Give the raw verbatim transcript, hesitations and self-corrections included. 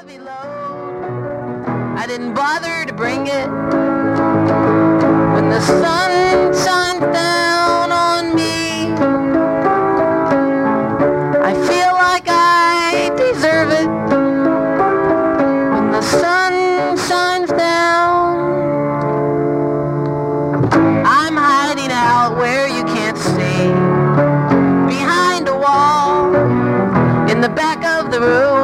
heavy load. I didn't bother to bring it. When the sun shines down on me, I feel like I deserve it. When the sun shines down, I'm hiding out where you can't see, behind a wall, in the back of the room.